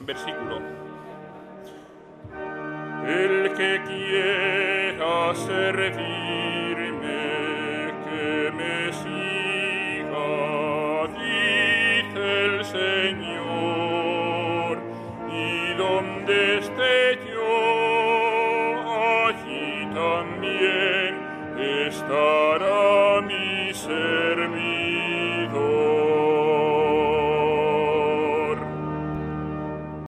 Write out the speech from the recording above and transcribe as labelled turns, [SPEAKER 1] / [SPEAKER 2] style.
[SPEAKER 1] versículo. El que quiera servirme, que me siga, dice el Señor, y donde esté yo, allí también estará mi servidor.